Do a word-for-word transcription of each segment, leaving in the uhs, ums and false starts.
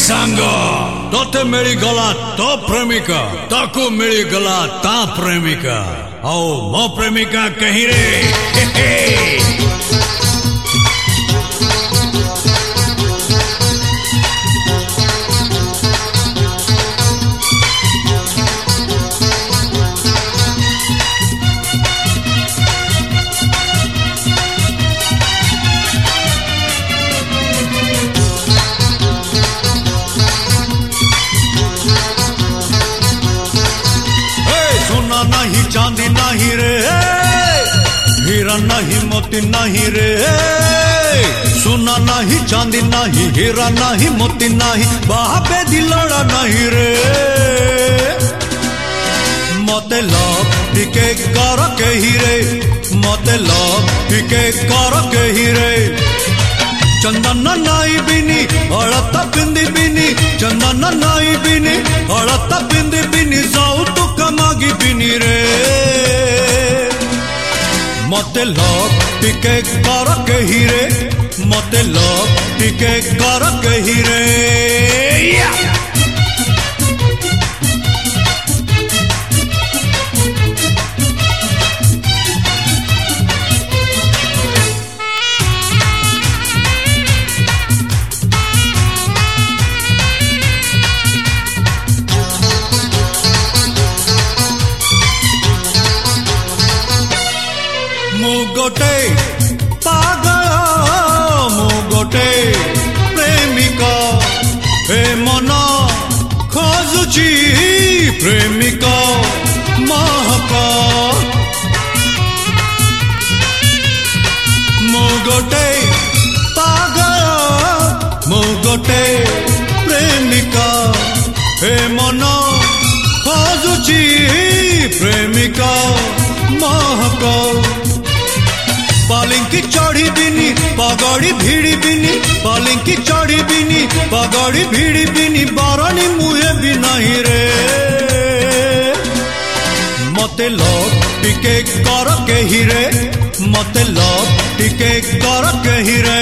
सांग तोते मिली गला तो प्रेमिका ताको मिली गला ता प्रेमिका आओ मो प्रेमिका कहीं रे हे हे। नहीं चांदी नहीं रे हीरा नहीं मोती नहीं रे सोना नहीं चांदी नहीं हीरा नहीं मोती नहीं बाबे दिलड़ा नहीं रे मते लव टिके कर के हीरे मते लव टिके कर के हीरे चंदन नाई बिनी अड़ता बिंदी बिनी चंदन नाई बिनी अड़ता बिंदी बिनी जाऊ तो कमागी बिनी रे मते लव टिके कर के हीरे मते लव टिके कर के हीरे मु गोटे पागल मु गोटे प्रेमिका हे मन खोजुची प्रेमिका महक मु गोटे पागल मु गोटे प्रेमिका हे मन खोजुची प्रेमिका महक पालिंकी चढ़ी बिनी पगड़ी भिड़ी बिनी पालिंकी चढ़ी बिनी पगड़ी भिड़ी बिनी बारानी मुहे भी नहीं रे मते लव टिके कर के हीरे मते लव टिके कर के हीरे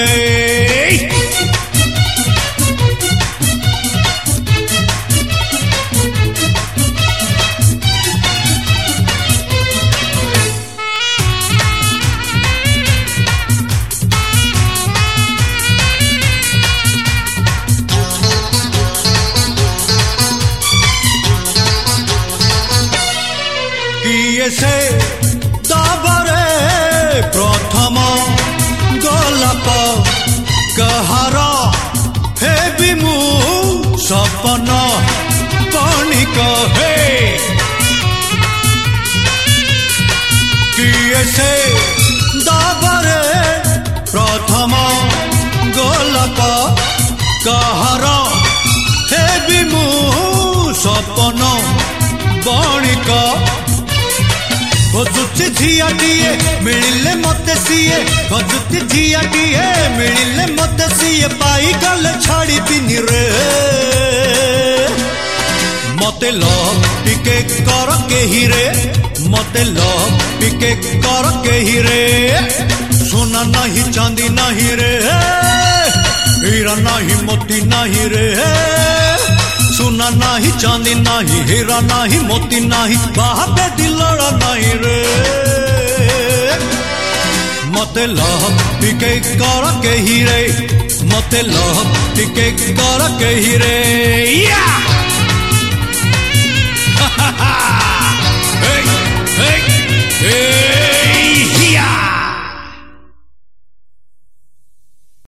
से दाबरे प्रथम गोलाप कहार हे बिमु सपन बणिक हे किए से दाबरे प्रथम गोलाप कहार हे बिमु सपन बणिक खोजुची झियाटिए मिलिले मते सीए खोजुची झियाटिए मिलिले मते सीए पाई गल छाड़ी बिनी रे मते लव टिके कर के हीरे मते लव टिके कर के हीरे सोना नहीं चांदी नहीं रे हीरा नहीं मोती नहीं रे सोना नहीं चांदी नहीं हीरा नहीं मोती नहीं बाबे दिलड़ा नहीं रे मते लव टिके कर के हीरे मते लव टिके कर के हीरे